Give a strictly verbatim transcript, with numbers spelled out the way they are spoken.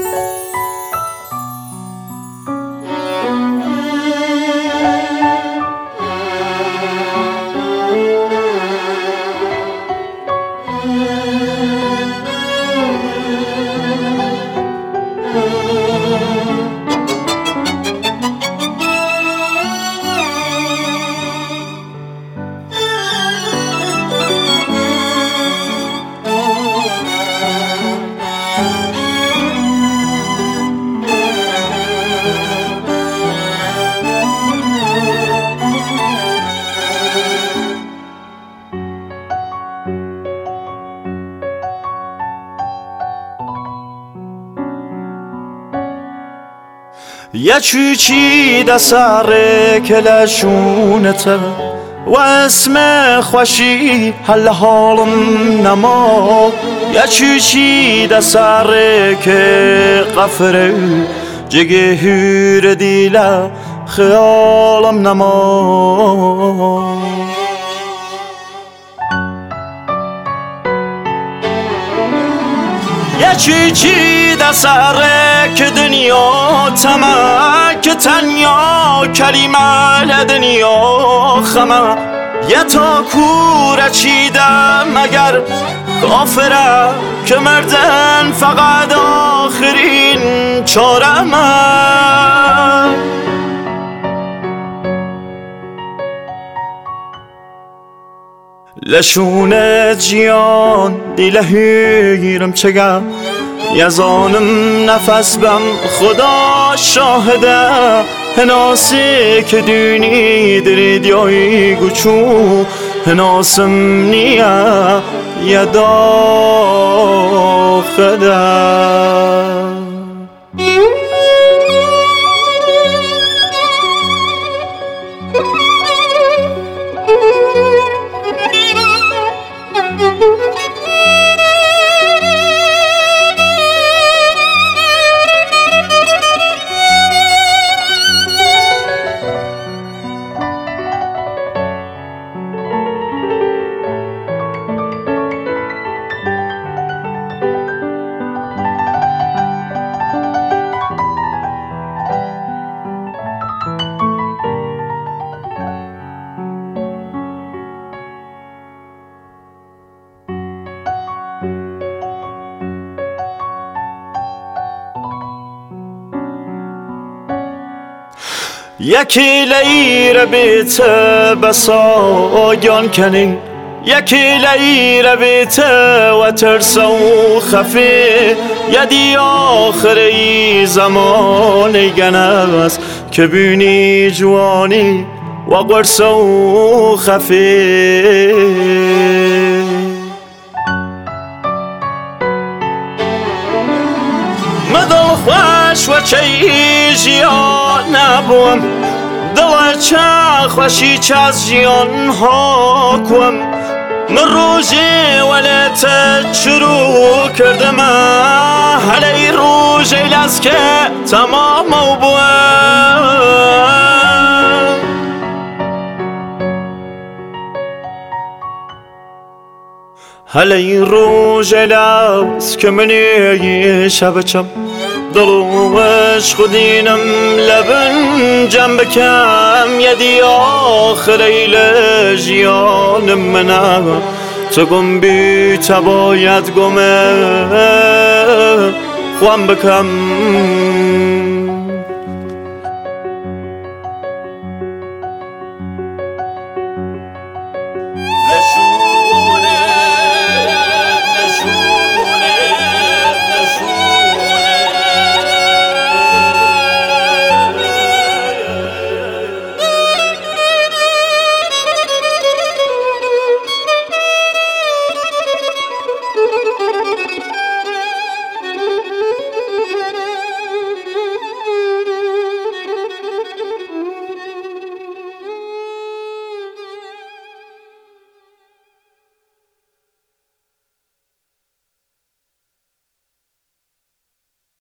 یه چیچی سر کلشونته و اسم خوشی حل حالم نما یه چیچی سر که قفره جگه هیر دیله خیالم نما یه چیچی در سره که دنیا تمه که تنیا کلمه لدنیا خمه یه تا کوره چیدم مگر کافره که مردن فقط آخرین چارمه لشونه جیان دیله هیرم چگم یزانم نفس بم خدا شاهده هناسی که دونی درید یای گوچو هناسم نیه یه داخده یکی لیر بیت بساگان کنی یکی لیر بیت و ترس و خفی یدی آخری زمان گنست که بینی جوانی و قرص و خفی مدل خوش و چی جیان نبوم دل چه خوشی چه از جیان ها کوم من روژی ولت شروع کردم هلی روژی لز که تمام بوم هلی روژی لز که منی شبچم دلوش خودینم لبن جنب کم یدی آخری لجیان منم تو گم بی تباید گمه خوام بکم